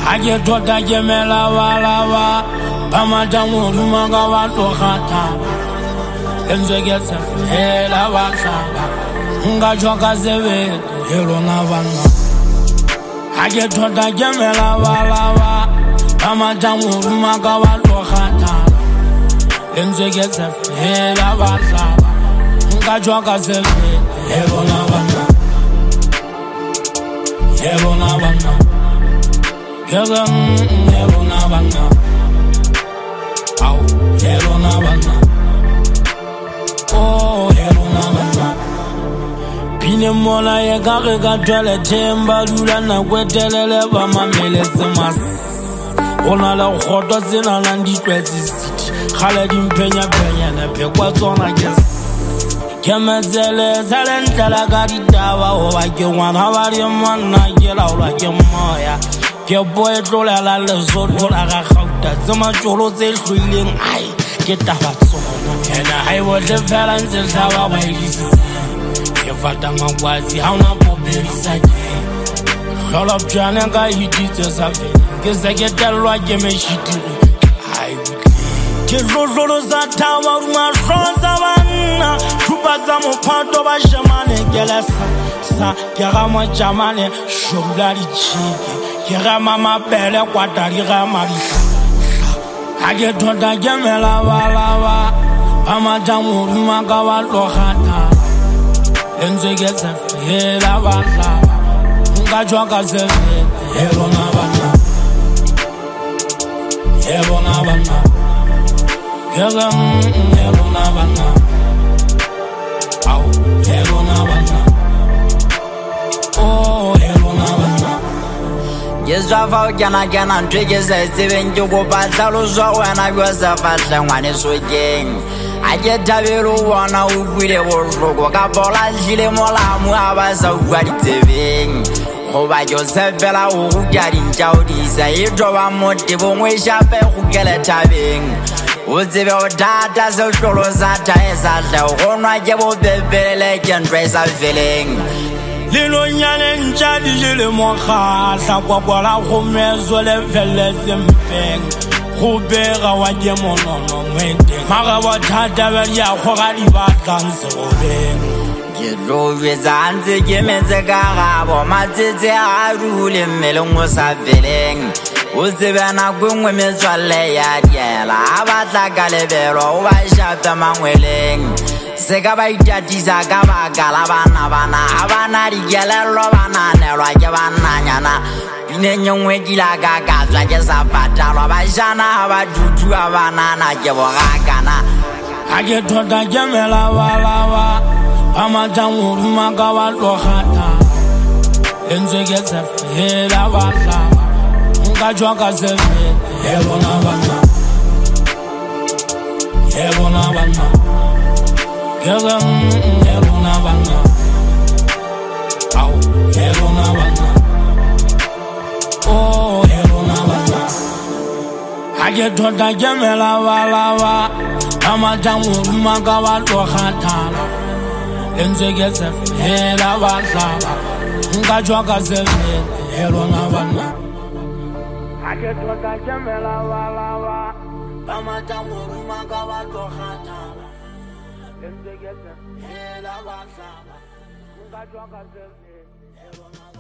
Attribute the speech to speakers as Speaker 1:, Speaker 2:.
Speaker 1: Ake tota keme lava Bamadamu rumaga watu khata Lenze getse hela watlaba Nga choka zeve helo na vana Ake tota keme lava Bamadamu rumaga watu khata Lenze getse hela watlaba Nga choka zeve helo na vana Helo na vana Helo na vana Au, helo na vana Oh, helo na vana Pine mola ye kare ka twele temba Lula na kwetelele ba mamele zemas Ona la khoto zena la nditwetsi city Khale di mpenya ne pekwa tsona kes Kemezele zele ntela ka ditawa Oba ke ngwana ba di mwana ke laola ke moya Ke boy tlolela lezoto la ga gauta Tsema tjolo tse hloileng ai ke taba tsona Ena hai botle fela ntse tlaba ba edisi Ke fata mangwazi ha ona popelisa ke Hlola pjane ka hititse sa fele Ke se ke telwa ke meshitiri ai Ke tlolo za tawa ruma shonza banna Tupa za mophato ba shemane ke lesa Sa ke ga mo jamane shobla di chike Ke ga mama pele kwa tari ga marisa Ake tota keme lava Bamadamu rumaga watu khata Lenze getse hela watlaba Nga choka zeve helo na vana Helo na vana Helo na vana Au, helo na vana Oh, helo na vana
Speaker 2: Yezwa gana ntweke seseben ke go batla lo zwa wena yo sa fatle ngwane so keng a ke tabelo wana o buile bohloko ka bola jile molamu a ba sa bua ditsebeng go ba jo sepela o ruta dintjao di sa e toba mote bongwe shape go kele tabeng o tsebe o data se hlolo sa thaesa hle go nwa ke bo bebele ke ntwe sa feleng
Speaker 1: Lilo nyane nchadi jile mwakhatla Kwa kwa la kumezo le vele zempeng Kubega waje monono mwende Maga watata veli ya kwa li batanse obeng
Speaker 2: Kirovye zanzi kimeze karabo Matite arule melungu sa veleng Usibena kungwe mizwale ya diela Abatla kalebero ubashape mangweleng Seka ba itatisa ka baka la bana Abana dikelelo bana nelwa ke bananyana Pine nyongwe kila ka katswa ke sa patalwa Bashana ba dudu abanana ke bogakana
Speaker 1: Ake tota keme lava Bamadamu rumaga watu khata Lenze getse hela watlaba Nga choka zeve helo na vana Helo na vana Helo na vana Au, helo na vana Oh, helo na vana Ake tota keme lava Bamadamu rumaga watu khata Lenze getse hela watlaba Nga choka zeve helo na vana Ake tota keme lava Bamadamu rumaga watu khata Lenze getse hela watlaba Nga choka zeve helo na